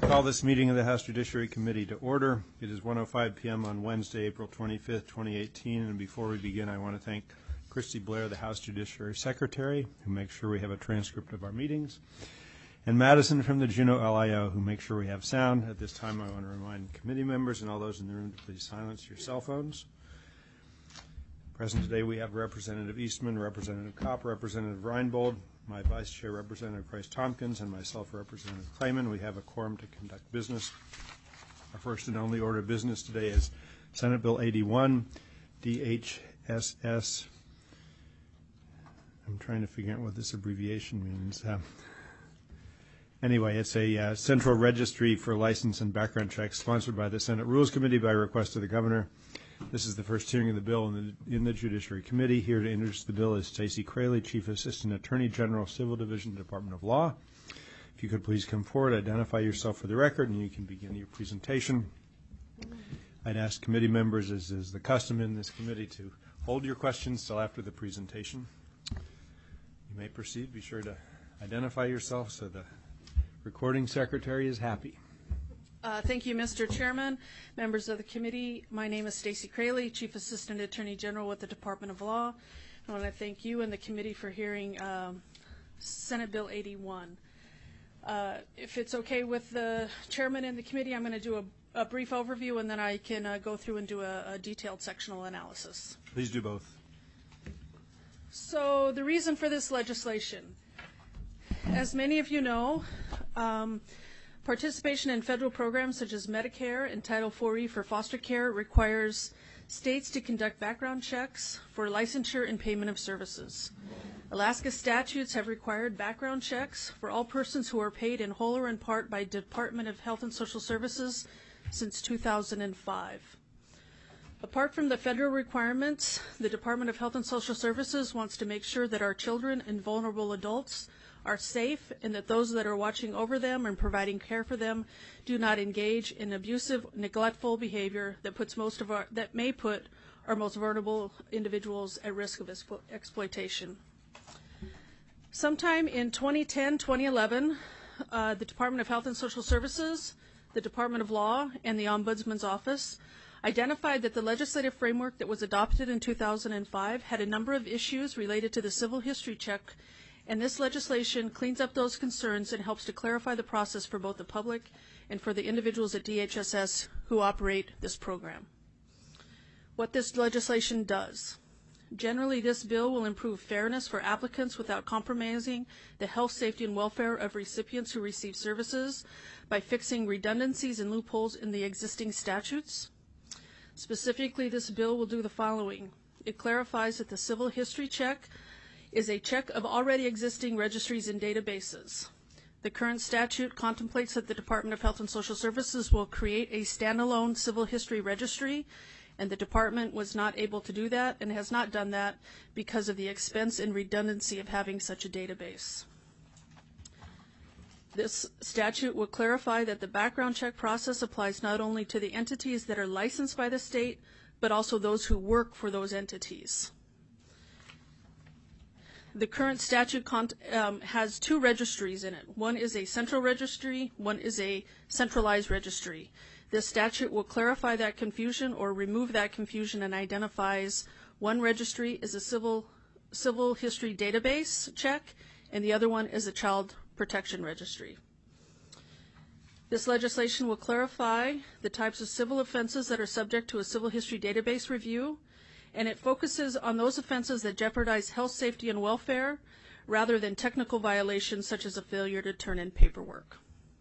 Call this meeting of the House Judiciary Committee to order. It is 1:05 p.m. on Wednesday, April 25th, 2018, and before we begin, I want to thank Christy Blair, the House Judiciary Secretary, who makes sure we have a transcript of our meetings, and Madison from the Juneau LIO, who makes sure we have sound. At this time, I want to remind committee members and all those in the room to please silence your cell phones. Present today, we have Representative Eastman, Representative Kopp, Representative Reinbold, my Vice Chair, Representative Price Tompkins, and myself, Representative Clayman. We have a quorum to conduct business. Our first and only order of business today is Senate Bill 81, DHSS. I'm trying to figure out what this abbreviation means. Anyway, it's a Central Registry for License and Background Checks sponsored by the Senate Rules Committee by request of the Governor. This is the first hearing of the bill in the Judiciary Committee. Here to introduce the bill is Stacey Crayley, Chief Assistant Attorney General, Civil Division, Department of Law. If you could please come forward, identify yourself for the record, and you can begin your presentation. I'd ask committee members, as is the custom in this committee, to hold your questions till after the presentation. You may proceed. Be sure to identify yourself so the recording secretary is happy. Thank you, Mr. Chairman, members of the committee. My name is Stacey Crayley, Chief Assistant Attorney General with the Department of Law. I want to thank you and the committee for hearing Senate Bill 81. If it's okay with the chairman and the committee, I'm going to do a brief overview, and then I can go through and do a detailed sectional analysis. Please do both. So the reason for this legislation, as many of you know, participation in federal programs such as Medicare and Title IV-E for foster care requires states to conduct background checks for licensure and payment of services. Alaska statutes have required background checks for all persons who are paid in whole or in part by Department of Health and Social Services since 2005. Apart from the federal requirements, the Department of Health and Social Services wants to make sure that our children and vulnerable adults are safe and that those that are watching over them and providing care for them do not engage in abusive, neglectful behavior that may put our most vulnerable individuals at risk of exploitation. Sometime in 2010-2011, the Department of Health and Social Services, the Department of Law, and the Ombudsman's Office identified that the legislative framework that was adopted in 2005 had a number of issues related to the civil history check, and this legislation cleans up those concerns and helps to clarify the process for both the public and for the individuals at DHSS who operate this program. What this legislation does. Generally, this bill will improve fairness for applicants without compromising the health, safety, and welfare of recipients who receive services by fixing redundancies and loopholes in the existing statutes. Specifically, this bill will do the following. It clarifies that the civil history check is a check of already existing registries and databases. The current statute contemplates that the Department of Health and Social Services will create a standalone civil history registry, and the department was not able to do that and has not done that because of the expense and redundancy of having such a database. This statute will clarify that the background check process applies not only to the entities that are licensed by the state, but also those who work for those entities. The current statute has two registries in it. One is a central registry, one is a centralized registry. This statute will clarify that confusion or remove that confusion and identifies one registry as a civil history database check, and the other one is a child protection registry. This legislation will clarify the types of civil offenses that are subject to a civil history database review, and it focuses on those offenses that jeopardize health, safety, and welfare rather than technical violations such as a failure to turn in paperwork.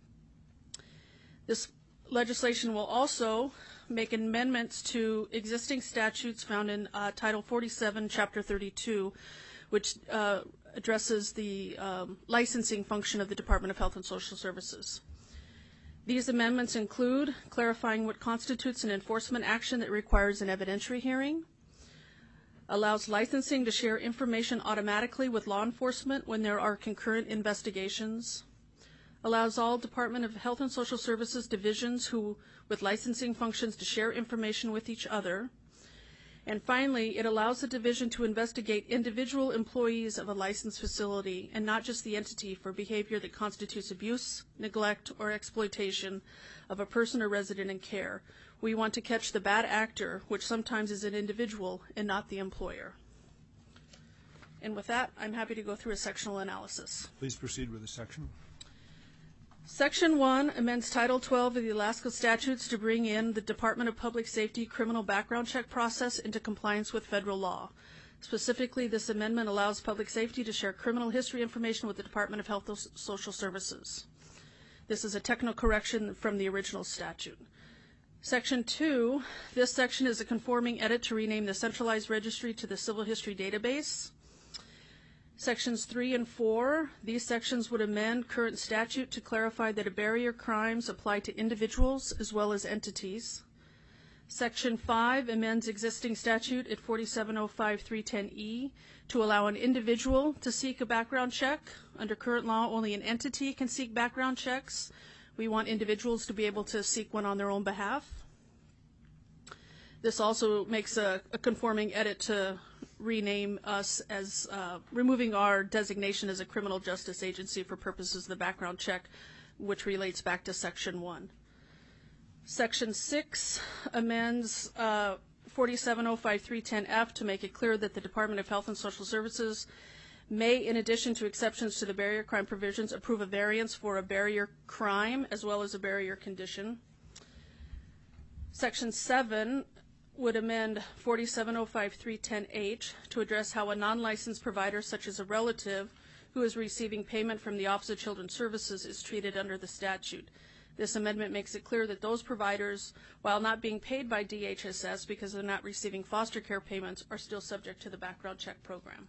This legislation will also make amendments to existing statutes found in Title 47, Chapter 32, which addresses the licensing function of the Department of Health and Social Services. These amendments include clarifying what constitutes an enforcement action that requires an evidentiary hearing, allows licensing to share information automatically with law enforcement when there are concurrent investigations, allows all Department of Health and Social Services divisions with licensing functions to share information with each other, And finally, it allows the division to investigate individual employees of a licensed facility and not just the entity for behavior that constitutes abuse, neglect, or exploitation of a person or resident in care. We want to catch the bad actor, which sometimes is an individual and not the employer. And with that, I'm happy to go through a sectional analysis. Please proceed with the section. Section 1 amends Title 12 of the Alaska Statutes to bring in the Department of Public Safety criminal background check process into compliance with federal law. Specifically, this amendment allows public safety to share criminal history information with the Department of Health and Social Services. This is a technical correction from the original statute. Section 2, this section is a conforming edit to rename the centralized registry to the Civil History Database. Sections 3 and 4, these sections would amend current statute to clarify that a barrier crimes apply to individuals as well as entities. Section 5 amends existing statute at 4705.310E to allow an individual to seek a background check. Under current law, only an entity can seek background checks. We want individuals to be able to seek one on their own behalf. This also makes a conforming edit to rename us as removing our designation as a criminal justice agency for purposes of the background check, which relates back to Section 1. Section 6 amends 4705.310F to make it clear that the Department of Health and Social Services may, in addition to exceptions to the barrier crime provisions, approve a variance for a barrier crime as well as a barrier condition. Section 7 would amend 4705.310H to address how a non-licensed provider, such as a relative who is receiving payment from the Office of Children's Services, is treated under the statute. This amendment makes it clear that those providers, while not being paid by DHSS because they're not receiving foster care payments, are still subject to the background check program.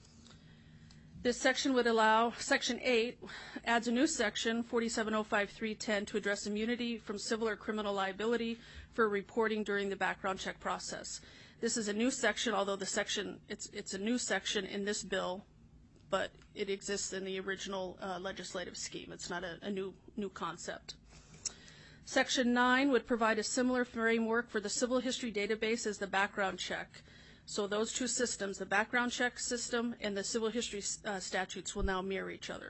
This section would allow, Section 8 adds a new section, 4705.310, to address immunity from civil or criminal liability for reporting during the background check process. This is a new section, although the section, it's a new section in this bill, but it exists in the original legislative scheme. It's not a new concept. Section 9 would provide a similar framework for the civil history database as the background check. So those two systems, the background check system and the civil history statutes, will now mirror each other.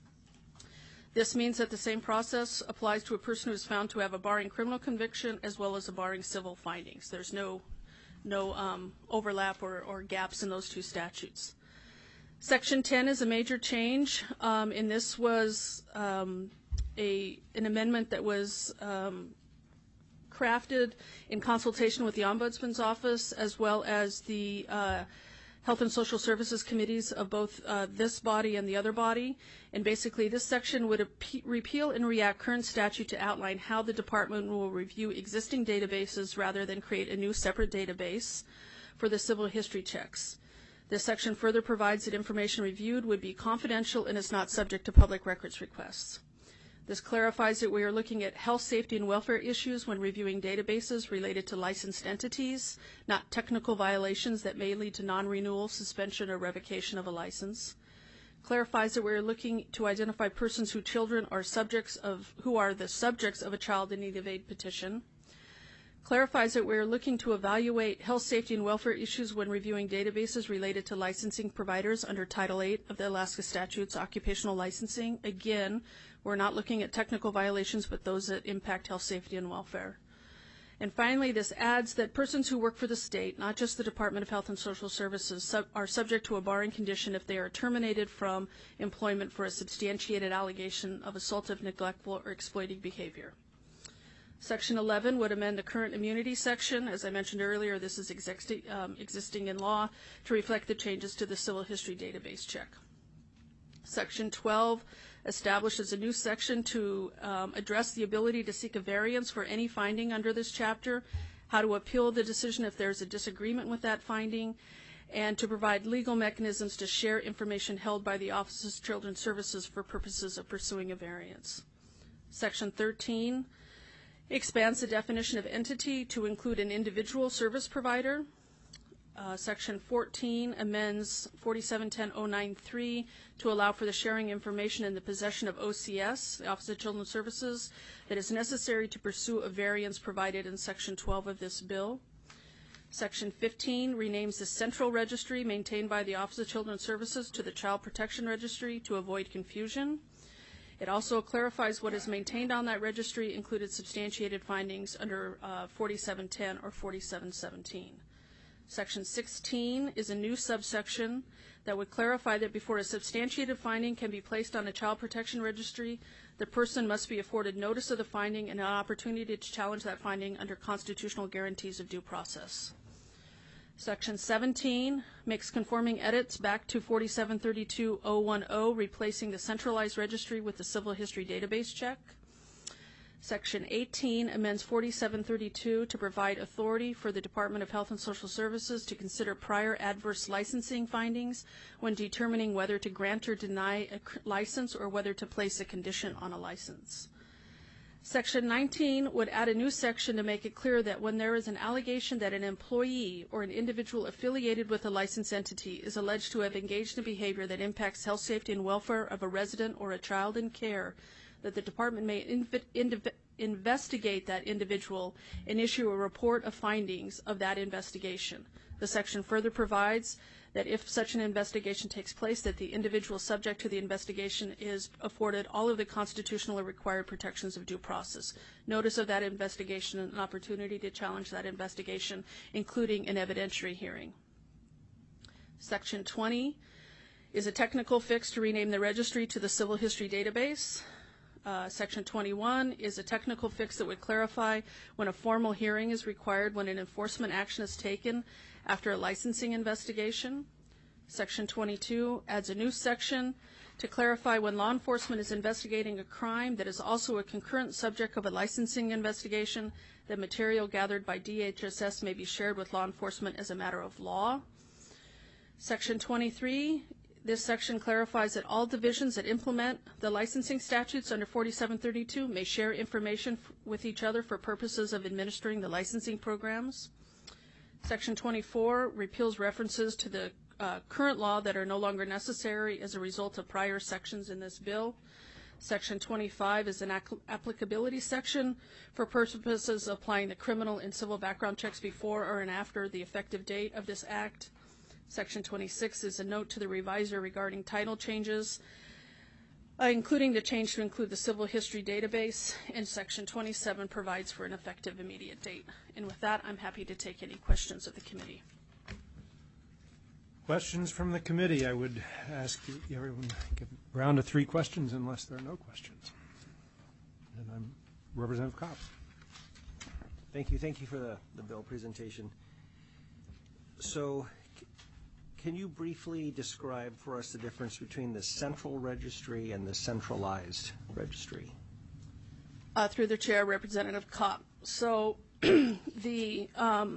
This means that the same process applies to a person who is found to have a barring criminal conviction as well as a barring civil findings. There's no overlap or gaps in those two statutes. Section 10 is a major change, and this was an amendment that was crafted in consultation with the Ombudsman's Office as well as the Health and Social Services committees of both this body and the other body. And basically this section would repeal and react current statute to outline how the department will review existing databases rather than create a new separate database for the civil history checks. This section further provides that information reviewed would be confidential and is not subject to public records requests. This clarifies that we are looking at health, safety, and welfare issues when reviewing databases related to licensed entities, not technical violations that may lead to non-renewal, suspension, or revocation of a license. Clarifies that we are looking to identify persons who are the subjects of a child in need of aid petition. Clarifies that we are looking to evaluate health, safety, and welfare issues when reviewing databases related to licensing providers under Title 8 of the Alaska Statutes, occupational licensing. Again, we're not looking at technical violations, but those that impact health, safety, and welfare. And finally, this adds that persons who work for the state, not just the Department of Health and Social Services, are subject to a barring condition if they are terminated from employment for a substantiated allegation of assaultive, neglectful, or exploiting behavior. Section 11 would amend the current immunity section. As I mentioned earlier, this is existing in law to reflect the changes to the civil history database check. Section 12 establishes a new section to address the ability to seek a variance for any finding under this chapter, how to appeal the decision if there's a disagreement with that finding, and to provide legal mechanisms to share information held by the Office of Children's Services for purposes of pursuing a variance. Section 13 expands the definition of entity to include an individual service provider. Section 14 amends 4710.093 to allow for the sharing information in the possession of OCS, the Office of Children's Services, that is necessary to pursue a variance provided in Section 12 of this bill. Section 15 renames the Central Registry maintained by the Office of Children's Services to the Child Protection Registry to avoid confusion. It also clarifies what is maintained on that registry, included substantiated findings under 4710 or 4717. Section 16 is a new subsection that would clarify that before a substantiated finding can be placed on a child protection registry, the person must be afforded notice of the finding and an opportunity to challenge that finding under constitutional guarantees of due process. Section 17 makes conforming edits back to 4732.010, replacing the centralized registry with the civil history database check. Section 18 amends 4732 to provide authority for the Department of Health and Social Services to consider prior adverse licensing findings when determining whether to grant or deny a license or whether to place a condition on a license. Section 19 would add a new section to make it clear that when there is an allegation that an employee or an individual affiliated with a licensed entity is alleged to have engaged in behavior that impacts health, safety, and welfare of a resident or a child in care, that the department may investigate that individual and issue a report of findings of that investigation. The section further provides that if such an investigation takes place, that the individual subject to the investigation is afforded all of the constitutionally required protections of due process. Notice of that investigation and an opportunity to challenge that investigation, including an evidentiary hearing. Section 20 is a technical fix to rename the registry to the Civil History Database. Section 21 is a technical fix that would clarify when a formal hearing is required when an enforcement action is taken after a licensing investigation. Section 22 adds a new section to clarify when law enforcement is investigating a crime that is also a concurrent subject of a licensing investigation, that material gathered by DHSS may be shared with law enforcement as a matter of law. Section 23, this section clarifies that all divisions that implement the licensing statutes under 4732 may share information with each other for purposes of administering the licensing programs. Section 24 repeals references to the current law that are no longer necessary as a result of prior sections in this bill. Section 25 is an applicability section for purposes of applying the criminal and civil background checks before or and after the effective date of this act. Section 26 is a note to the revisor regarding title changes, including the change to include the civil history database, and Section 27 provides for an effective immediate date. And with that, I'm happy to take any questions of the committee. Questions from the committee? I would ask everyone to give a round of 3 questions unless there are no questions. And I'm Representative Kopp. Thank you. Thank you for the bill presentation. So can you briefly describe for us the difference between the central registry and the centralized registry? Through the chair, Representative Kopp. So the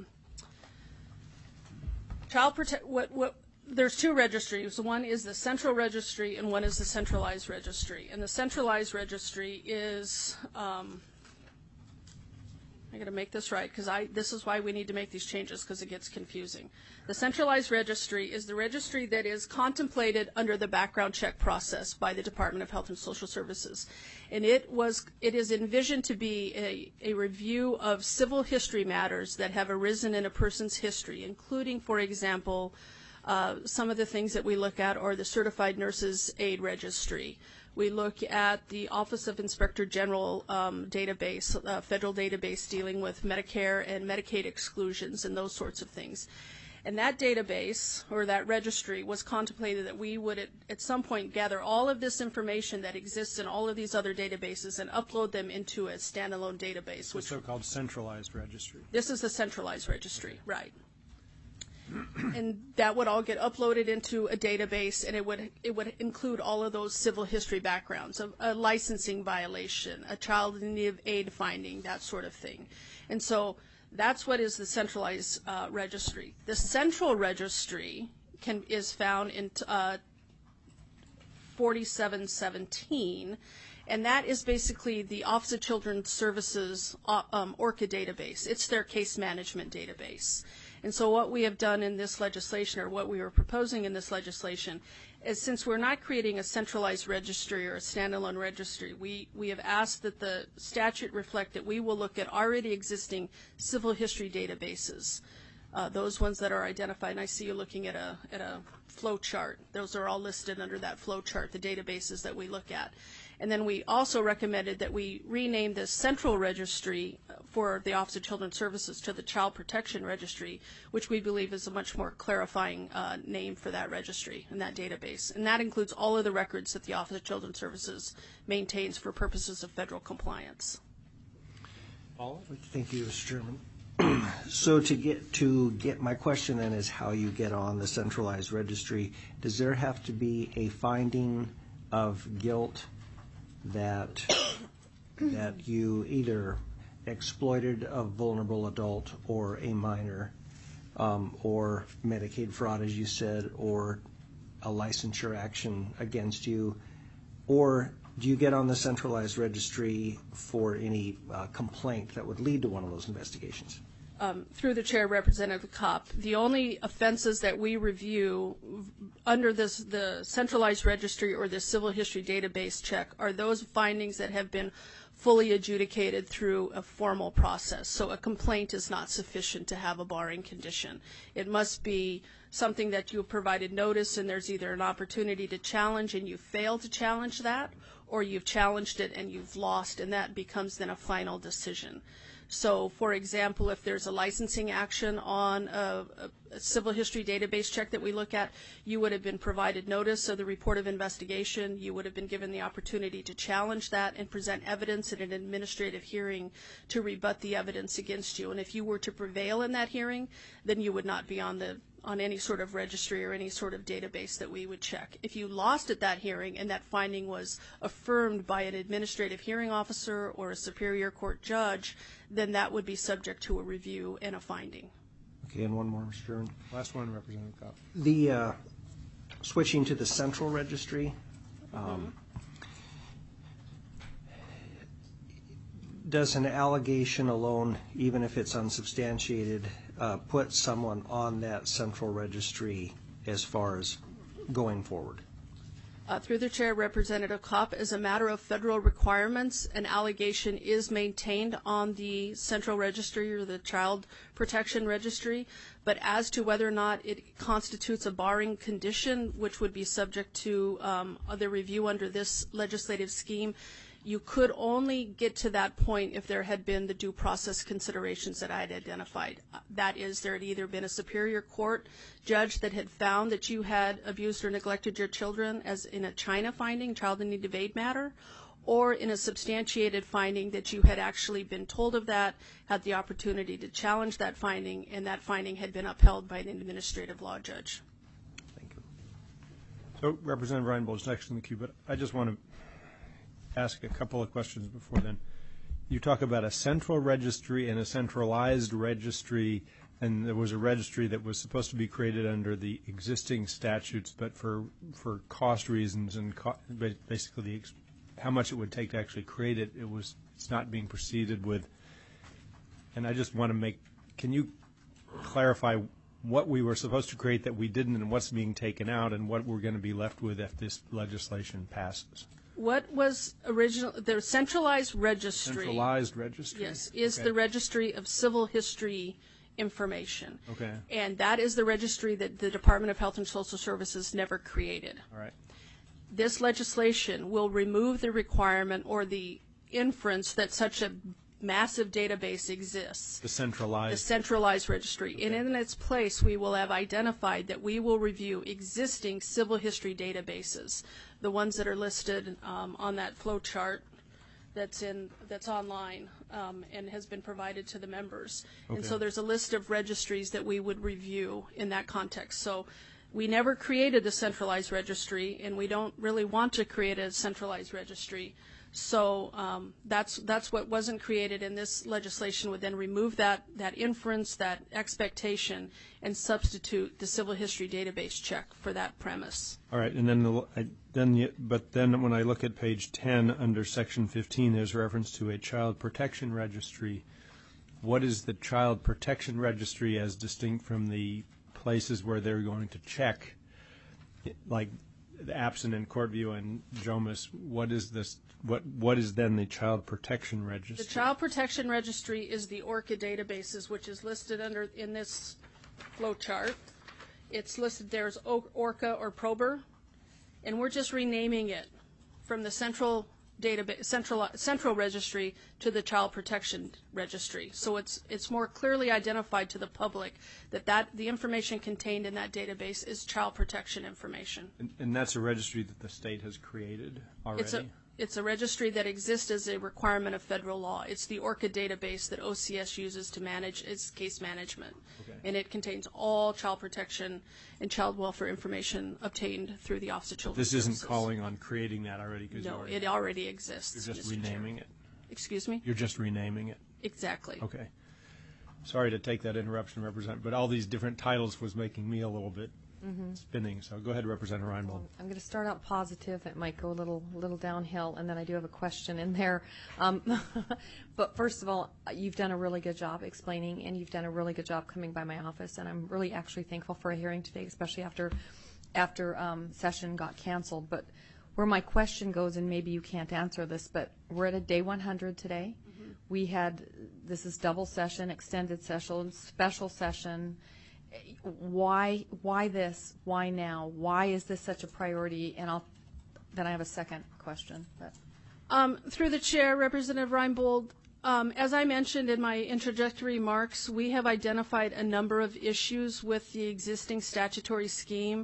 there's 2 registries. One is the central registry and one is the centralized registry. And the centralized registry is I got to make this right because this is why we need to make these changes, because it gets confusing. The centralized registry is the registry that is contemplated under the background check process by the Department of Health and Social Services. And it is envisioned to be a review of civil history matters that have arisen in a person's history, including, for example, some of the things that we look at are the Certified Nurses Aid Registry. We look at the Office of Inspector General database, federal database dealing with Medicare and Medicaid exclusions and those sorts of things. And that database, or that registry, was contemplated that we would at some point gather all of this information that exists in all of these other databases and upload them into a standalone database. The so-called centralized registry. This is the centralized registry, right. And that would all get uploaded into a database, and it would include all of those civil history backgrounds, a licensing violation, a child in need of aid finding, that sort of thing. And so that's what is the centralized registry. The central registry is found in 4717, and that is basically the Office of Children's Services ORCA database. It's their case management database. And so what we have done in this legislation, or what we are proposing in this legislation, is since we're not creating a centralized registry or a standalone registry, we have asked that the statute reflect that we will look at already existing civil history databases Those ones that are identified, and I see you looking at a flow chart. Those are all listed under that flow chart, the databases that we look at. And then we also recommended that we rename the central registry for the Office of Children's Services to the Child Protection Registry, which we believe is a much more clarifying name for that registry and that database. And that includes all of the records that the Office of Children's Services maintains for purposes of federal compliance. Thank you, Mr. Chairman. So to get my question then is how you get on the centralized registry. Does there have to be a finding of guilt that you either exploited a vulnerable adult or a minor, or Medicaid fraud, as you said, or a licensure action against you, or do you get on the centralized registry for any complaint that would lead to one of those investigations? Through the chair, Representative Kopp, the only offenses that we review under the centralized registry or the civil history database check are those findings that have been fully adjudicated through a formal process. So a complaint is not sufficient to have a barring condition. It must be something that you have provided notice and there's either an opportunity to challenge and you fail to challenge that, or you've challenged it and you've lost, and that becomes then a final decision. So, for example, if there's a licensing action on a civil history database check that we look at, you would have been provided notice of the report of investigation. You would have been given the opportunity to challenge that and present evidence in an administrative hearing to rebut the evidence against you. And if you were to prevail in that hearing, then you would not be on any sort of registry or any sort of database that we would check. If you lost at that hearing and that finding was affirmed by an administrative hearing officer or a superior court judge, then that would be subject to a review and a finding. Okay, and one more, Mr. Chairman. Last one, Representative Kopp. The switching to the central registry, does an allegation alone, even if it's unsubstantiated, put someone on that central registry as far as going forward? Through the chair, Representative Kopp, as a matter of federal requirements, an allegation is maintained on the central registry or the child protection registry, but as to whether or not it constitutes a barring condition, which would be subject to the review under this legislative scheme, you could only get to that point if there had been the due process considerations that I had identified. That is, there had either been a superior court judge that had found that you had abused or neglected your children, as in a China finding, child in need of aid matter, or in a substantiated finding that you had actually been told of that, had the opportunity to challenge that finding, and that finding had been upheld by an administrative law judge. Thank you. So Representative Reinbold is next in the queue, but I just want to ask a couple of questions before then. You talk about a central registry and a centralized registry, and there was a registry that was supposed to be created under the existing statutes, but for cost reasons and basically how much it would take to actually create it, it's not being proceeded with. And I just want to can you clarify what we were supposed to create that we didn't, and what's being taken out, and what we're going to be left with if this legislation passes? What was the centralized registry? Centralized registry? Yes, is okay. The registry of civil history information. Okay. And that is the registry that the Department of Health and Social Services never created. All right. This legislation will remove the requirement or the inference that such a massive database exists. The centralized registry. Okay. And in its place, we will have identified that we will review existing civil history databases, the ones that are listed on that flow chart that's online and has been provided to the members. Okay. And so there's a list of registries that we would review in that context. So we never created the centralized registry, and we don't really want to create a centralized registry. So that's what wasn't created, and this legislation would then remove that inference, that expectation, and substitute the civil history database check for that premise. All right, and then when I look at page 10 under section 15, there's reference to a child protection registry. What is the child protection registry as distinct from the places where they're going to check, like Absent and Courtview and Jomas? What is this? What is then the child protection registry? The child protection registry is the ORCA databases, which is listed in this flow chart. It's listed there as ORCA or PROBER, and we're just renaming it from the central database, central registry to the Child Protection Registry. So it's more clearly identified to the public that the information contained in that database is child protection information. And that's a registry that the state has created already? It's a registry that exists as a requirement of federal law. It's the ORCA database that OCS uses to manage its case management. Okay. And it contains all child protection and child welfare information obtained through the Office of Children's This isn't Services. calling on creating that already? No, it already exists. You're just Mr. Chair. renaming it? Excuse me? You're just renaming it? Exactly. Okay. Sorry to take that interruption, Representative, but all these different titles was making me a little bit spinning. So go ahead, Representative Reinbold. I'm going to start out positive. It might go a little downhill, and then I do have a question in there. But first of all, you've done a really good job explaining, and you've done a really good job coming by my office, and I'm really actually thankful for a hearing today, especially after session got canceled. But where my question goes, and maybe you can't answer this, but we're at a day 100 today. We had, this is double session, extended session, special session. Why this? Why now? Why is this such a priority? And then I have a second question. But. Through the chair, Representative Reinbold, as I mentioned in my introductory remarks, we have identified a number of issues with the existing statutory scheme,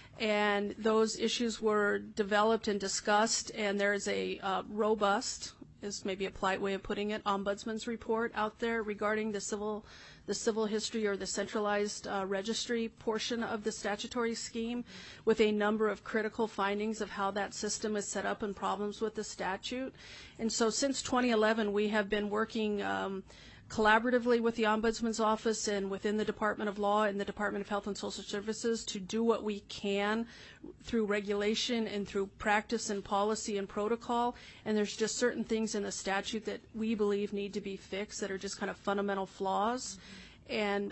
and those issues were developed and discussed, and there is a robust, is maybe a polite way of putting it, ombudsman's report out there regarding the civil history or the centralized registry portion of the statutory scheme, with a number of critical findings of how that system is set up and problems with the statute. And so since 2011, we have been working collaboratively with the Ombudsman's Office and within the Department of Law and the Department of Health and Social Services to do what we can through regulation and through practice and policy and protocol. And there's just certain things in the statute that we believe need to be fixed that are just kind of fundamental flaws. And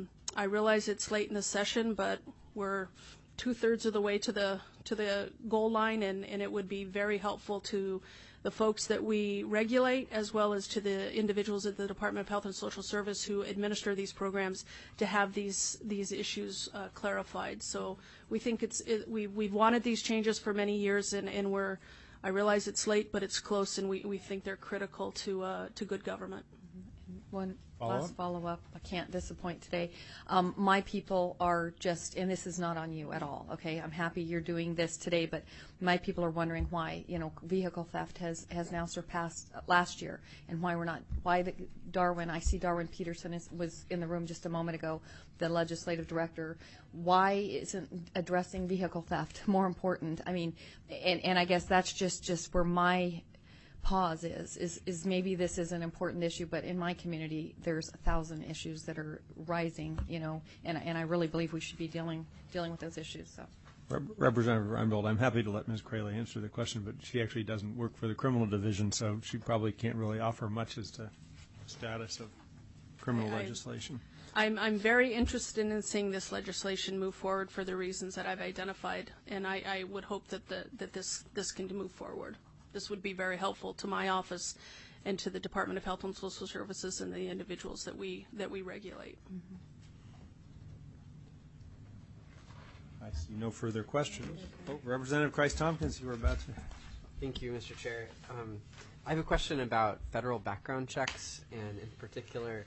I realize it's late in the session, but we're 2/3 of the way to the goal line, and it would be very helpful to the folks that we regulate, as well as to the individuals at the Department of Health and Social Service who administer these programs, to have these issues clarified. So we think we've wanted these changes for many years, and I realize it's late, but it's close, and we think they're critical to good government. One last follow-up. I can't disappoint today. My people are just, and this is not on you at all, okay? I'm happy you're doing this today, but my people are wondering why, vehicle theft has now surpassed last year, and why Darwin, I see Darwin Peterson was in the room just a moment ago, the legislative director. Why isn't addressing vehicle theft more important? I mean, and I guess that's just where my pause is maybe this is an important issue, but in my community there's 1,000 issues that are rising, and I really believe we should be dealing with those issues. So, Representative Reinbold, I'm happy to let Ms. Crayley answer the question, but she actually doesn't work for the criminal division, so she probably can't really offer much as to the status of criminal legislation. I'm very interested in seeing this legislation move forward for the reasons that I've identified, and I would hope that this can move forward. This would be very helpful to my office and to the Department of Health and Social Services and the individuals that we regulate. Mm-hmm. I see no further questions. Representative Christ-Tompkins, you were about to. Thank you, Mr. Chair. I have a question about federal background checks, and in particular,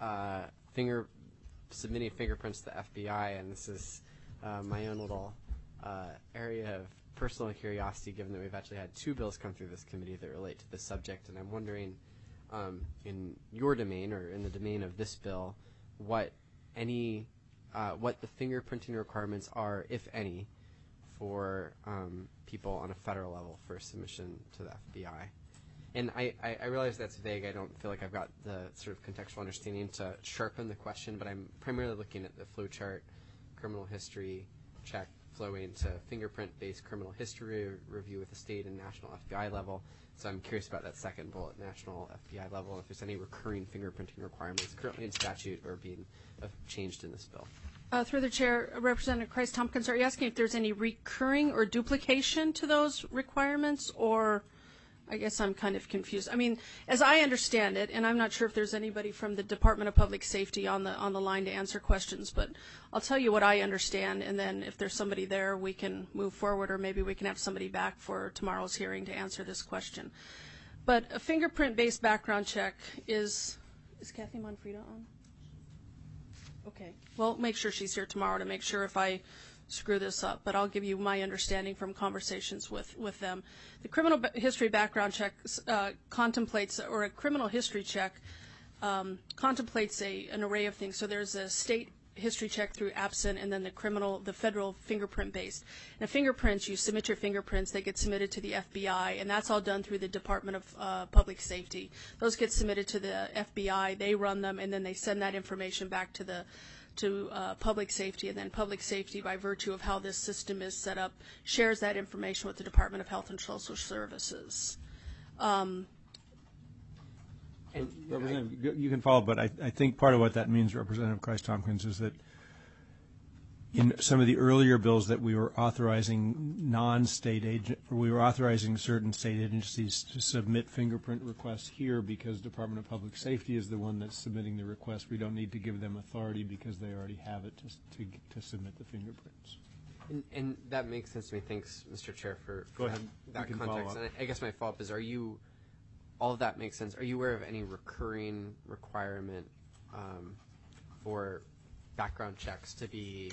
submitting fingerprints to the FBI, and this is my own little area of personal curiosity, given that we've actually had 2 bills come through this committee that relate to this subject, and I'm wondering, in your domain or in the domain of this bill, what the fingerprinting requirements are, if any, for people on a federal level for submission to the FBI. And I realize that's vague. I don't feel like I've got the sort of contextual understanding to sharpen the question, but I'm primarily looking at the flowchart, criminal history check, flowing to fingerprint-based criminal history review with the state and national FBI level. So I'm curious about that second bullet, national FBI level, if there's any recurring fingerprinting requirements currently in statute or being changed in this bill. Through the chair, Representative Christ-Tompkins, are you asking if there's any recurring or duplication to those requirements, or I guess I'm kind of confused. I mean, as I understand it, and I'm not sure if there's anybody from the Department of Public Safety on the line to answer questions, but I'll tell you what I understand, and then if there's somebody there, we can move forward, or maybe we can have somebody back for tomorrow's hearing to answer this question. But a fingerprint-based background check is Kathy Monfrida on? Okay. Well, make sure she's here tomorrow to make sure if I screw this up, but I'll give you my understanding from conversations with them. The criminal history background check contemplates, or a criminal history check contemplates an array of things. So there's a state history check through Absent, and then the federal fingerprint-based. And fingerprints, you submit your fingerprints, they get submitted to the FBI, and that's all done through the Department of Public Safety. Those get submitted to the FBI, they run them, and then they send that information back to Public Safety, and then Public Safety, by virtue of how this system is set up, shares that information with the Department of Health and Social Services. Representative, you can follow, but I think part of what that means, Representative Christ-Tompkins, is that in some of the earlier bills that we were authorizing we were authorizing certain state agencies to submit fingerprint requests here because Department of Public Safety is the one that's submitting the request. We don't need to give them authority because they already have it to submit the fingerprints. And that makes sense to me. Thanks, Mr. Chair, for Go ahead. that You can follow context. up. And I guess my follow-up is, all of that makes sense. Are you aware of any recurring requirement for background checks to be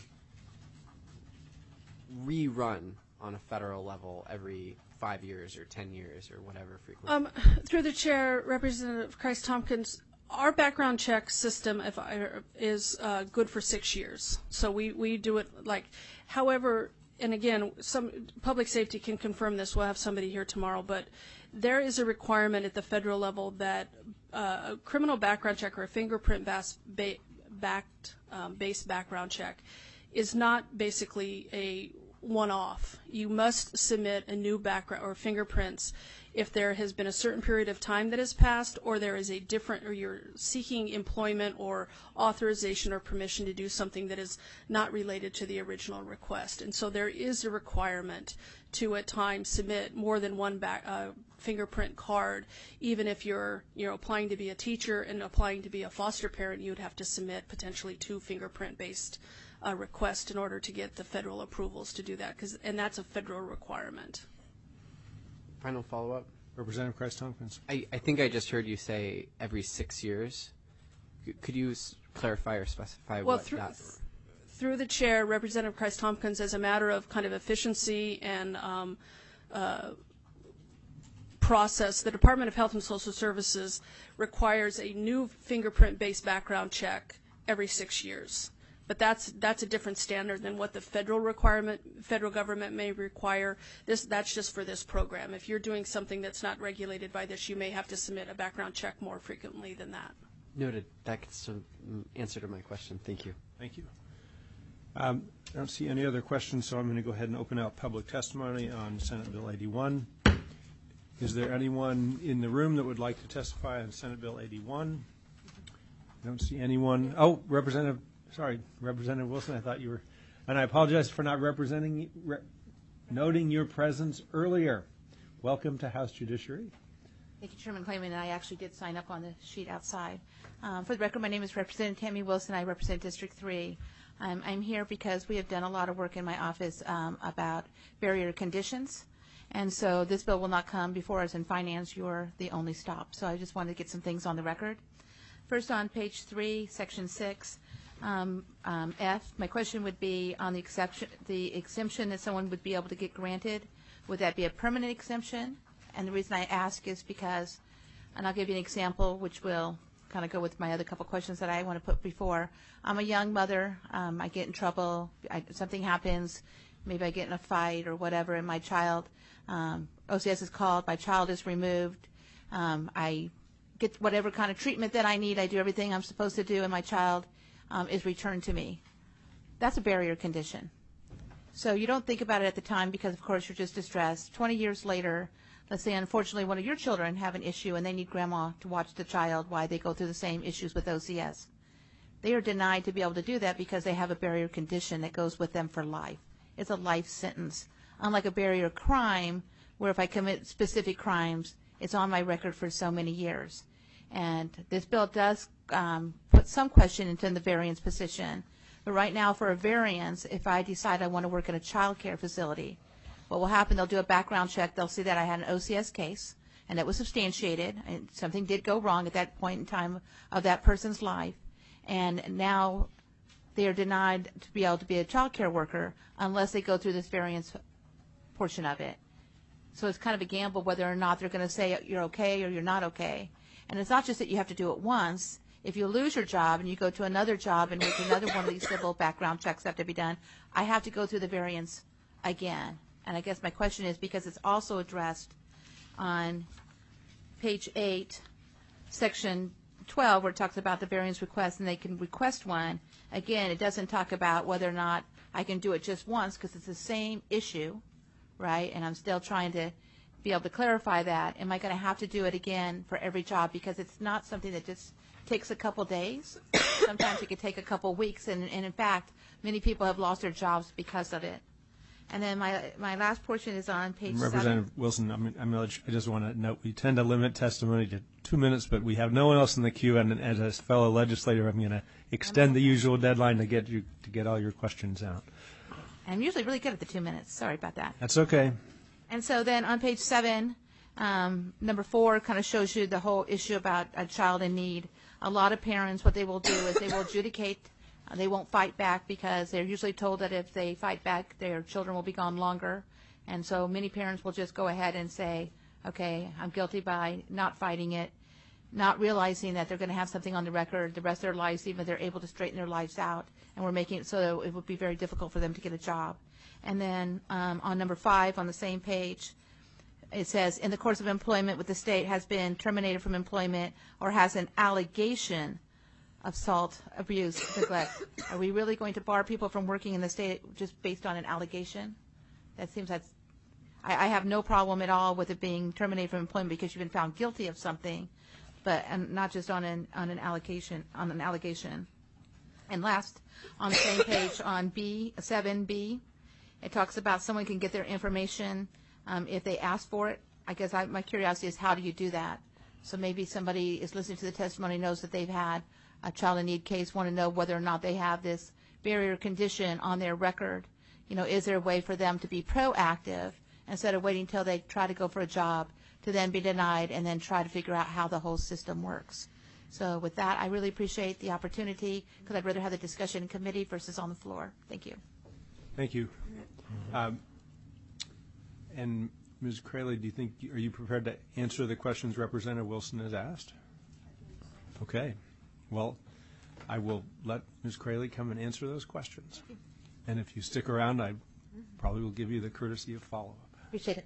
rerun on a federal level every 5 years or 10 years or whatever frequency? Through the chair, Representative Christ-Tompkins, our background check system is good for 6 years. So we do it however, and again, some Public Safety can confirm this. We'll have somebody here tomorrow, but there is a requirement at the federal level that a criminal background check or a fingerprint-based background check is not basically a one-off. You must submit a new background or fingerprints if there has been a certain period of time that has passed, or there is or you're seeking employment or authorization or permission to do something that is not related to the original request. And so there is a requirement to at times submit more than one fingerprint card. Even if you're applying to be a teacher and applying to be a foster parent, you'd have to submit potentially 2 fingerprint-based requests in order to get the federal approvals to do that, and that's a federal requirement. Final follow-up? Representative Christ-Tompkins. I think I just heard you say every 6 years. Could you clarify or specify Well, what through the chair, Representative Christ-Tompkins, as a matter of kind of efficiency and process, the Department of Health and Social Services requires a new fingerprint-based background check every 6 years. But that's a different standard than what the federal government may require. That's just for this program. If you're doing something that's not regulated by this, you may have to submit a background check more frequently than that. Noted. That's an answer to my question. Thank you. Thank you. I don't see any other questions, so I'm going to go ahead and open out public testimony on Senate Bill 81. Is there anyone in the room that would like to testify on Senate Bill 81? I don't see anyone. Oh, Representative Wilson, I thought you were, and I apologize for not noting your presence earlier. Welcome to House Judiciary. Thank you, Chairman Clayman. I actually did sign up on the sheet outside. For the record, my name is Representative Tammy Wilson. I represent District 3. I'm here because we have done a lot of work in my office about barrier conditions. And so this bill will not come before us in finance. You're the only stop. So I just wanted to get some things on the record. First, on page 3, section 6, F, my question would be on the exemption that someone would be able to get granted. Would that be a permanent exemption? And the reason I ask is because, and I'll give you an example which will kind of go with my other couple questions that I want to put before. I'm a young mother. I get in trouble. Something happens. Maybe I get in a fight or whatever, and my child, OCS is called, my child is removed. I get whatever kind of treatment that I need. I do everything I'm supposed to do, and my child is returned to me. That's a barrier condition. So you don't think about it at the time because, of course, you're just distressed. 20 years later, let's say, unfortunately, one of your children have an issue and they need grandma to watch the child while they go through the same issues with OCS. They are denied to be able to do that because they have a barrier condition that goes with them for life. It's a life sentence. Unlike a barrier crime, where if I commit specific crimes, it's on my record for so many years. And this bill does put some question into the variance position. But right now, for a variance, if I decide I want to work in a child care facility, what will happen, they'll do a background check. They'll see that I had an OCS case, and that was substantiated, and something did go wrong at that point in time of that person's life. And now they are denied to be able to be a child care worker unless they go through this variance portion of it. So it's kind of a gamble whether or not they're going to say you're okay or you're not okay. And it's not just that you have to do it once. If you lose your job and you go to another job in which another one of these civil background checks have to be done, I have to go through the variance again. And I guess my question is, because it's also addressed on page 8, section 12, where it talks about the variance request and they can request one. Again, it doesn't talk about whether or not I can do it just once because it's the same issue, right? And I'm still trying to be able to clarify that. Am I going to have to do it again for every job? Because it's not something that just takes a couple days. Sometimes it could take a couple weeks. And in fact, many people have lost their jobs because of it. And then my last portion is on page 7. Representative Wilson, I just want to note we tend to limit testimony to 2 minutes, but we have no one else in the queue. And as a fellow legislator, I'm going to extend the usual deadline to get all your questions out. I'm usually really good at the 2 minutes. Sorry about that. That's okay. And so then on page 7, number 4 kind of shows you the whole issue about a child in need. A lot of parents, what they will do is they will adjudicate. They won't fight back because they're usually told that if they fight back, their children will be gone longer. And so many parents will just go ahead and say, okay, I'm guilty by not fighting it, not realizing that they're going to have something on the record the rest of their lives, even if they're able to straighten their lives out. And we're making it so that it would be very difficult for them to get a job. And then on number 5 on the same page, it says, in the course of employment with the state has been terminated from employment or has an allegation of assault, abuse, neglect. Are we really going to bar people from working in the state just based on an allegation? That seems that's, I have no problem at all with it being terminated from employment because you've been found guilty of something, but not just on an allegation. And last, on the same page on B, 7B, it talks about someone can get their information if they ask for it. I guess my curiosity is, how do you do that? So maybe somebody is listening to the testimony, knows that they've had a child in need case, want to know whether or not they have this barrier condition on their record. You know, is there a way for them to be proactive instead of waiting until they try to go for a job to then be denied and then try to figure out how the whole system works? So with that, I really appreciate the opportunity because I'd rather have the discussion in committee versus on the floor. Thank you. Thank you. And Ms. Crayley, are you prepared to answer the questions Representative Wilson has asked? Okay. Well, I will let Ms. Crayley come and answer those questions. And if you stick around, I probably will give you the courtesy of follow-up. Appreciate it.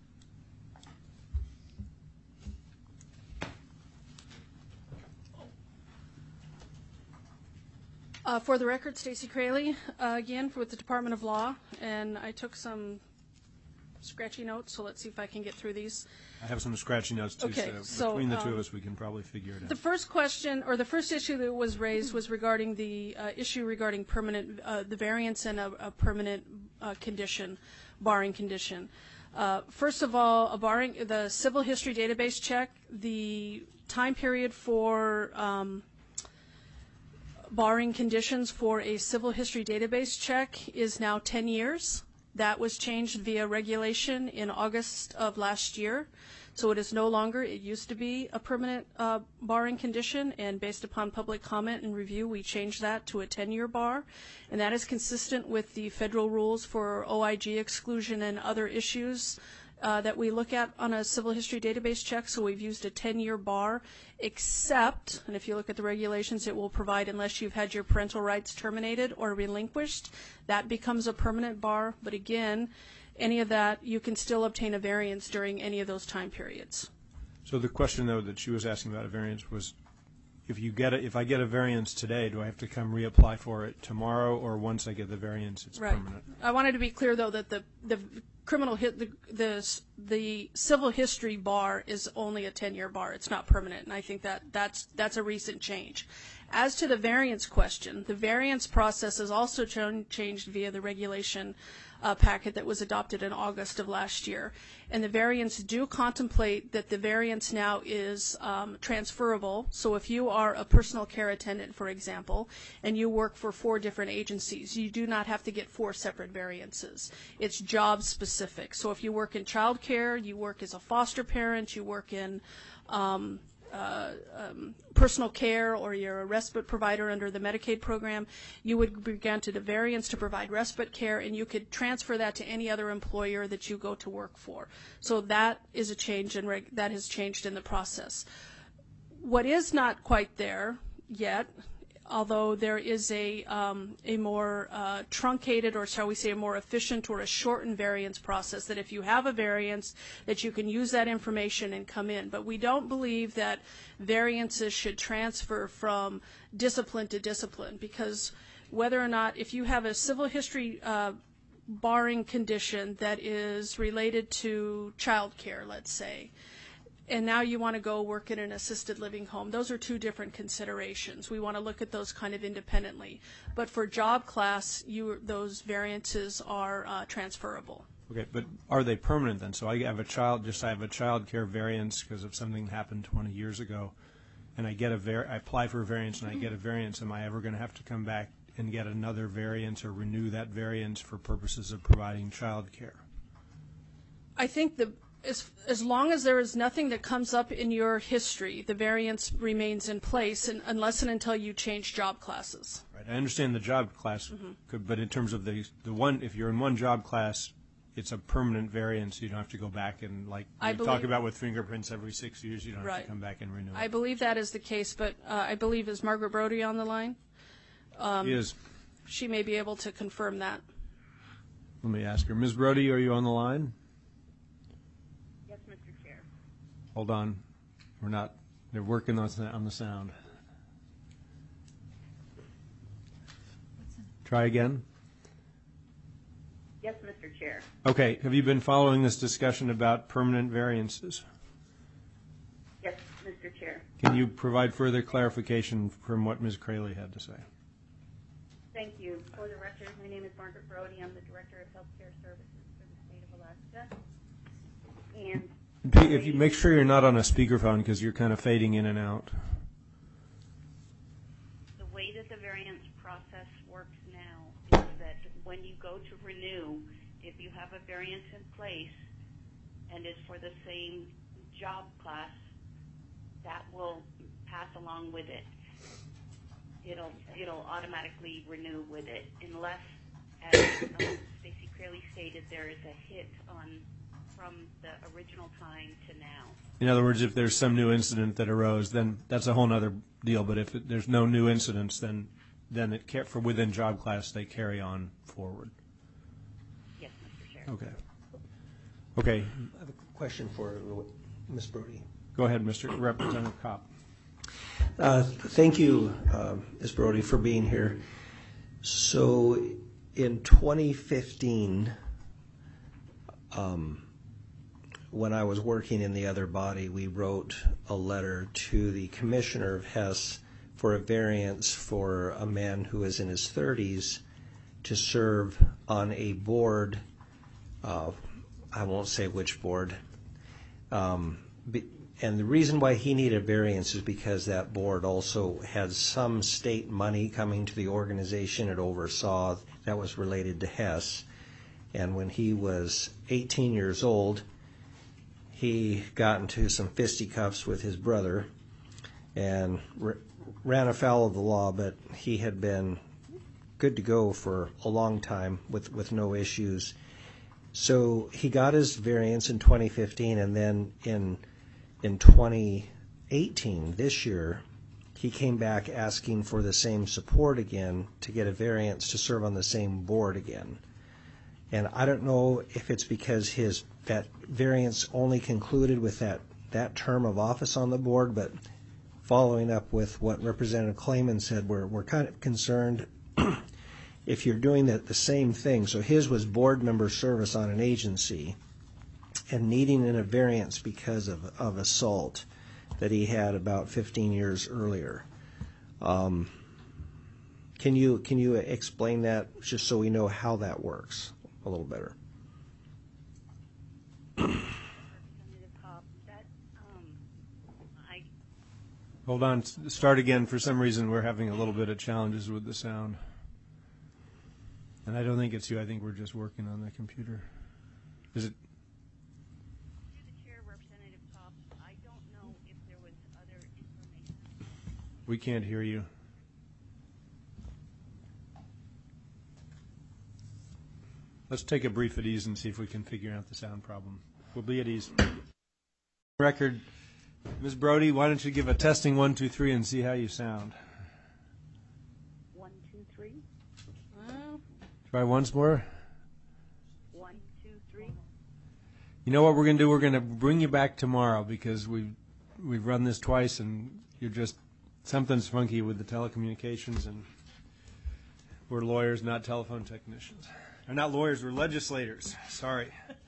For the record, Stacey Crayley, again, with the Department of Law, and I took some scratchy notes, so let's see if I can get through these. I have some scratchy notes, too, okay, so between the two of us, we can probably figure it out. The first question, or the first issue that was raised was regarding the issue regarding permanent, the variance and a permanent condition, barring condition. First of all, barring the civil history database check, the time period for barring conditions for a civil history database check is now 10 years. That was changed via regulation in August of last year. So it is no longer, it used to be a permanent barring condition, and based upon public comment and review, we changed that to a 10-year bar. And that is consistent with the federal rules for OIG exclusion and other issues that we look at on a civil history database check. So we've used a 10-year bar, except, and if you look at the regulations, it will provide unless you've had your parental rights terminated or relinquished, that becomes a permanent bar. But again, any of that, you can still obtain a variance during any of those time periods. So the question, though, that she was asking about a variance was, if I get a variance today, do I have to come reapply for it tomorrow, or once I get the variance, it's right. permanent? I wanted to be clear, though, that the criminal the civil history bar is only a 10-year bar. It's not permanent, and I think that's a recent change. As to the variance question, the variance process is also changed via the regulation packet that was adopted in August of last year. And the variants do contemplate that the variance now is transferable. So if you are a personal care attendant, for example, and you work for 4 different agencies, you do not have to get 4 separate variances. It's job specific. So if you work in child care, you work as a foster parent, you work in personal care, or you're a respite provider under the Medicaid program, you would be granted a variance to provide respite care, and you could transfer that to any other employer that you go to work for. So that is a change, and that has changed in the process. What is not quite there yet, although there is a more truncated, or shall we say a more efficient or a shortened variance process, that if you have a variance, that you can use that information and come in. But we don't believe that variances should transfer from discipline to discipline, because whether or not, if you have a civil history barring condition that is related to child care, let's say, and now you want to go work in an assisted living home, those are 2 different considerations. We want to look at those kind of independently. But for job class, those variances are transferable. Okay, but are they permanent then? So I have a child care variance because of something that happened 20 years ago, and I apply for a variance and I get a variance. Am I ever going to have to come back and get another variance or renew that variance for purposes of providing child care? I think as long as there is nothing that comes up in your history, the variance remains in place, unless and until you change job classes. Right. I understand the job class, but in terms of the one, if you're in one job class, it's a permanent variance. You don't have to go back and, like we talk about with fingerprints every 6 years, you don't have to come back and renew it. I believe that is the case, but I believe, is Margaret Brody on the line? She is. She may be able to confirm that. Let me ask her. Ms. Brody, are you on the line? Hold on. We're not. They're working on the sound. Try again. Yes, Mr. Chair. Okay. Have you been following this discussion about permanent variances? Yes, Mr. Chair. Can you provide further clarification from what Ms. Crayley had to say? Thank you. For the record, my name is Margaret Brody. I'm the Director of Healthcare Services for the state of Alaska. And if you make sure you're not on a speakerphone, because you're kind of fading in and out. the way that the variance process works now is that when you go to renew, if you have a variance in place and is for the same job class, that will pass along with it. It'll automatically renew with it, unless, as Stacey Crayley stated, there is a hit from the original time to now. In other words, if there's some new incident that arose, then that's a whole other deal. But if there's no new incidents, then it for within job class they carry on forward. Yes, Mr. Chair. Okay. I have a question for Ms. Brody. Go ahead, Mr. Representative Kopp. Thank you, Ms. Brody, for being here. So in 2015, when I was working in the other body, we wrote a letter to the Commissioner of Hess for a variance for a man who is in his 30s to serve on a board. I won't say which board. And the reason why he needed a variance is because that board also had some state money coming to the organization it oversaw that was related to Hess. And when he was 18 years old, he got into some fisticuffs with his brother and ran afoul of the law, but he had been good to go for a long time with no issues. So he got his variance in 2015, and then in 2018, this year, he came back asking for the same support again to get a variance to serve on the same board again. And I don't know if it's because that variance only concluded with that term of office on the board, but following up with what Representative Clayman said, we're kind of concerned if you're doing the same thing. So his was board member service on an agency and needing a variance because of assault that he had about 15 years earlier. Can you explain that just so we know how that works? a little better. Representative Cobb, that, I, Hold on, start again. For some reason, we're having a little bit of challenges with the sound. And I don't think it's you. I think we're just working on the computer. Is it? through the chair, Representative Cobb, I don't know if there was other information. We can't hear you. Let's take a brief at ease and see if we can figure out the sound problem. We'll be at ease. Record. Ms. Brody, why don't you give a testing 1, 2, 3 and see how you sound? 1, 2, 3. Try once more. 1, 2, 3. You know what we're going to do? We're going to bring you back tomorrow because we've run this twice and you're just, something's funky with the telecommunications, and we're lawyers, not telephone technicians. Or not lawyers, we're legislators. Sorry.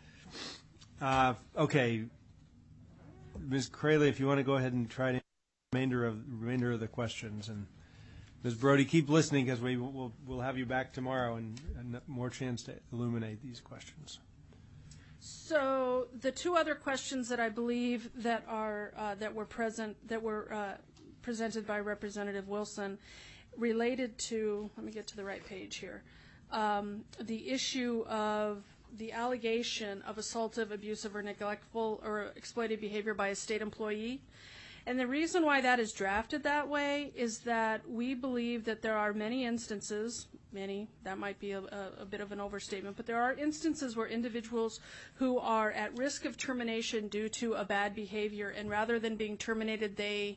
Okay. Ms. Crayley, if you want to go ahead and try to remainder of the questions, and Ms. Brody, keep listening because we'll have you back tomorrow and more chance to illuminate these questions. So the two other questions that I believe that were presented by Representative Wilson related to, let me get to the right page here, the issue of the allegation of assaultive, abusive, or neglectful or exploitative behavior by a state employee. And the reason why that is drafted that way is that we believe that there are many instances, that might be a bit of an overstatement, but there are instances where individuals who are at risk of termination due to a bad behavior, and rather than being terminated, they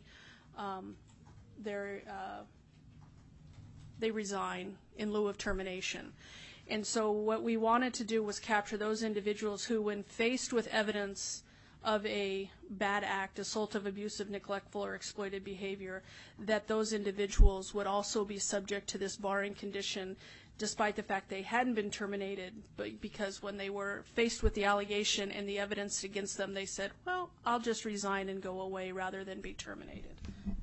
resign in lieu of termination. And so what we wanted to do was capture those individuals who, when faced with evidence of a bad act, assaultive, abusive, neglectful, or exploited behavior, that those individuals would also be subject to this barring condition, despite the fact they hadn't been terminated, but because when they were faced with the allegation and the evidence against them, they said, well, I'll just resign and go away rather than be terminated.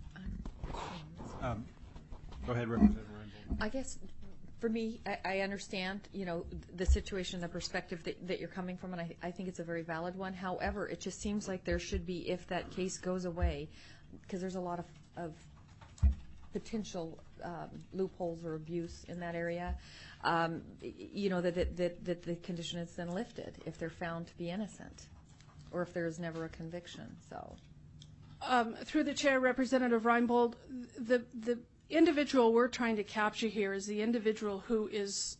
Go ahead, Representative Reinbold. I guess for me, I understand, the situation, the perspective that you're coming from, and I think it's a very valid one. However, it just seems like there should be, if that case goes away, because there's a lot of potential loopholes or abuse in that area, that the condition is then lifted if they're found to be innocent, or if there is never a conviction. So, through the chair, Representative Reinbold, the individual we're trying to capture here is the individual who is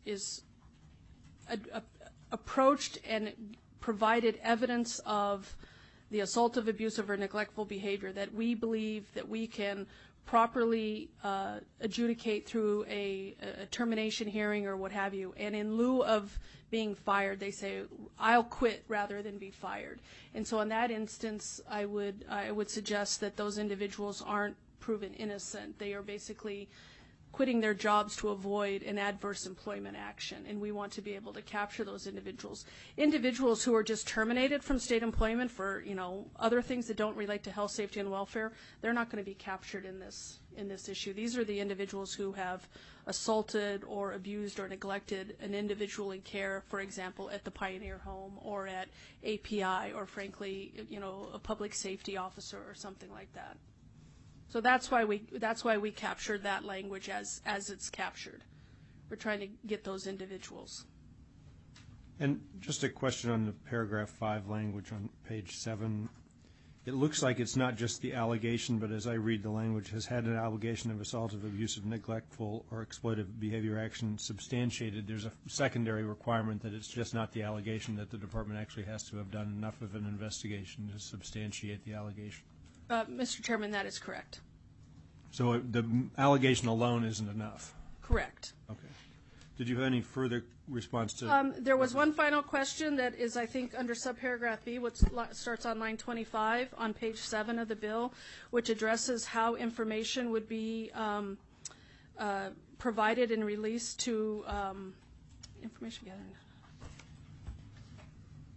approached and provided evidence of the assaultive, abusive, or neglectful behavior that we believe that we can properly adjudicate through a termination hearing or what have you. And in lieu of being fired, they say, I'll quit rather than be fired. And so in that instance, I would suggest that those individuals aren't proven innocent. They are basically quitting their jobs to avoid an adverse employment action, and we want to be able to capture those individuals. Individuals who are just terminated from state employment for other things that don't relate to health, safety, and welfare, they're not going to be captured in this issue. These are the individuals who have assaulted or abused or neglected an individual in care, for example, at the Pioneer Home or at API, or frankly, a public safety officer or something like that. So that's why we captured that language as it's captured. We're trying to get those individuals. And just a question on the paragraph 5 language on page 7. It looks like it's not just the allegation, but as I read the language, has had an allegation of assaultive, abusive, neglectful, or exploitive behavior action substantiated. There's a secondary requirement that it's just not the allegation, that the department actually has to have done enough of an investigation to substantiate the allegation. Mr. Chairman, that is correct. So the allegation alone isn't enough? Correct. Okay. Did you have any further response to? There was one final question that is, I think, under subparagraph B, which starts on line 25 on page 7 of the bill, which addresses how information would be provided and released to information gathering.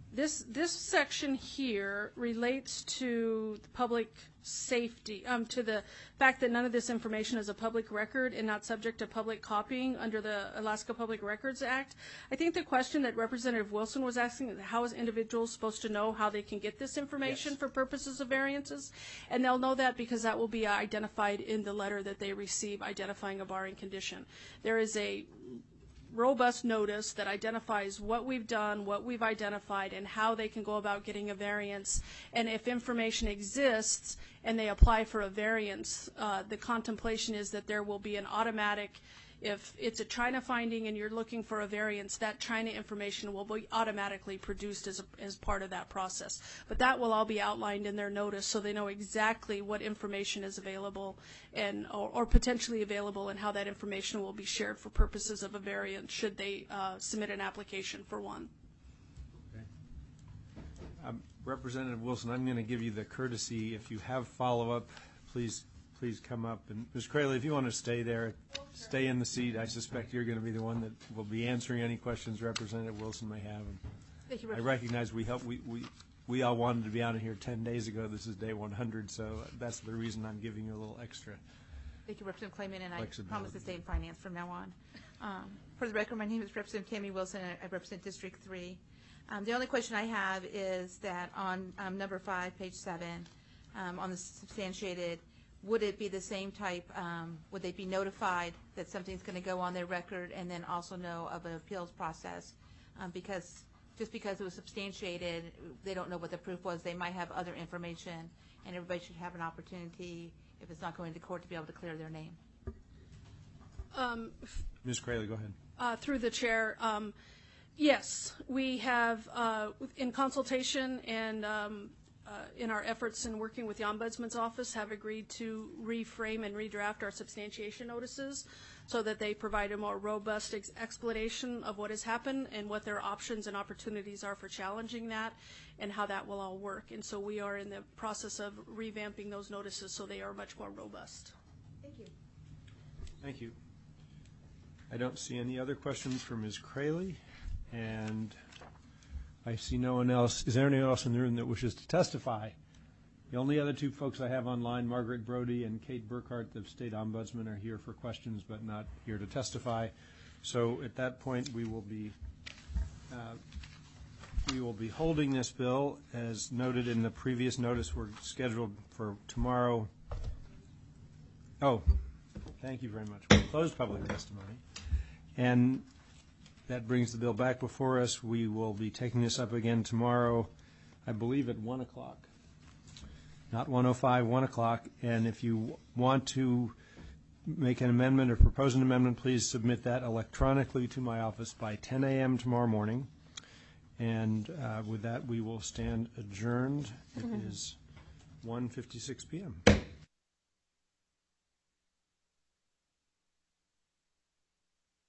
This section here relates to the public safety, to the fact that none of this information is a public record and not subject to public copying under the Alaska Public Records Act. I think the question that Representative Wilson was asking is how is individuals supposed to know how they can get this information for purposes of variances? And they'll know that because that will be identified in the letter that they receive identifying a barring condition. There is a robust notice that identifies what we've done, what we've identified, and how they can go about getting a variance. And if information exists and they apply for a variance, the contemplation is that there will be an automatic, if it's a China finding and you're looking for a variance, that China information will be automatically produced as part of that process. But that will all be outlined in their notice so they know exactly what information is available and or potentially available and how that information will be shared for purposes of a variance should they submit an application for one. Okay. Representative Wilson, I'm going to give you the courtesy. If you have follow-up, please come up. And Ms. Crayley, if you want to stay there, stay in the seat. I suspect you're going to be the one that will be answering any questions Representative Wilson may have. Thank you, I recognize we all wanted to be out of here 10 days ago. This is day 100, so that's the reason I'm giving you a little extra. Thank you, Representative Clayman, and I Flexibility. promise to stay in finance from now on. For the record, my name is Representative Tammy Wilson, and I represent District 3. The only question I have is that on number 5, page 7, on the substantiated, would it be the same type, would they be notified that something's going to go on their record and then also know of an appeals process? Because just because it was substantiated, they don't know what the proof was. They might have other information, and everybody should have an opportunity, if it's not going to court, to be able to clear their name. Ms. Crayley, go ahead. Through the chair, yes, we have, in consultation and in our efforts in working with the Ombudsman's Office, have agreed to reframe and redraft our substantiation notices so that they provide a more robust explanation of what has happened and what their options and opportunities are for challenging that and how that will all work. And so we are in the process of revamping those notices so they are much more robust. Thank you. Thank you. I don't see any other questions for Ms. Crayley, and I see no one else. Is there anyone else in the room that wishes to testify? The only other two folks I have online, Margaret Brody and Kate Burkhart, the State Ombudsman, are here for questions but not here to testify. So at that point, we will be holding this bill. As noted in the previous notice, we're scheduled for tomorrow. Oh, thank you very much. We'll close public testimony. And that brings the bill back before us. We will be taking this up again tomorrow, I believe at 1 o'clock. Not 1:05, 1 o'clock. And if you want to make an amendment or propose an amendment, please submit that electronically to my office by 10 a.m. tomorrow morning. And with that, we will stand adjourned. It is 1:56 p.m.